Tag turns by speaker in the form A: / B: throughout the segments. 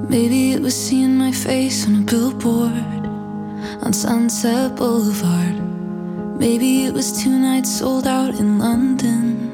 A: Maybe it was seeing my face on a billboard on Sunset Boulevard. Maybe it was 2 nights sold out in London.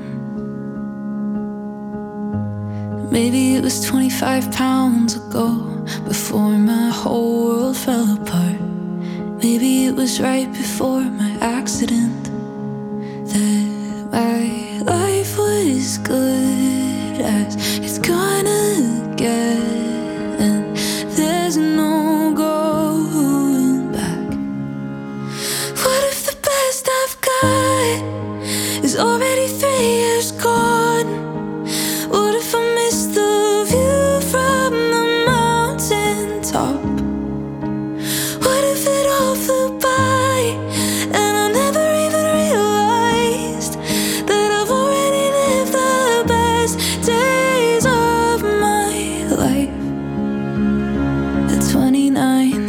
A: Maybe it was 25 pounds ago, before my whole world fell apart. Maybe it was right before my accident that my life was good as it's gonna get. And there's no going back. What if the best I've got is already 3 years gone? What if I miss the view from the mountaintop? What if it all flew by and I never even realized that I've already lived the best days of my life? At 29,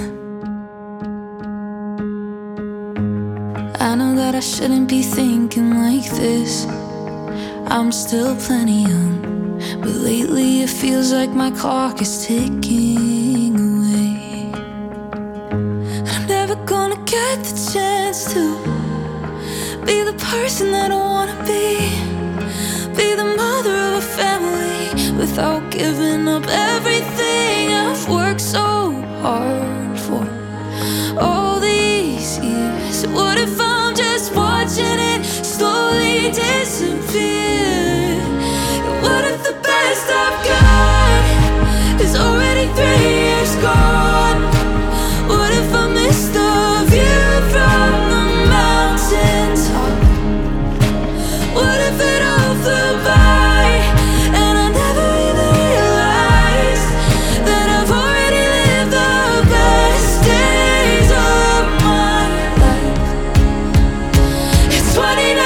A: I know that I shouldn't be thinking like this. I'm still plenty young, but lately it feels like my clock is ticking away. I'm never gonna get the chance to be the person that I wanna be the mother of a family without giving up everything I've worked so hard for all these years. What if I'm just watching it slowly disappear? What if the best I've got is already 3 years gone? What if I miss the view from the mountaintop? What if it all flew by and I never even realized that I've already lived the best days of my life? It's 29.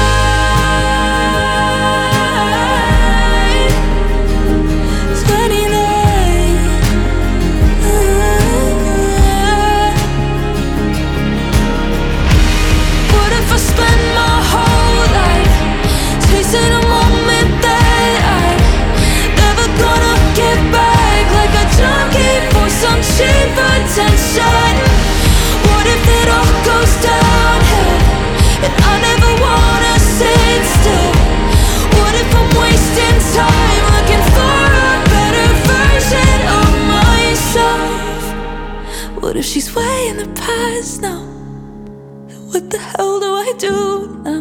A: Attention. What if it all goes downhill and I never wanna sit still? What if I'm wasting time looking for a better version of myself? What if she's way in the past now? Then what the hell do I do now?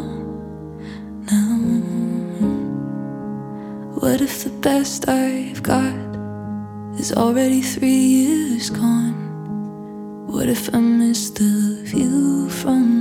A: What if the best I've got is already 3 years gone? What if I miss the view from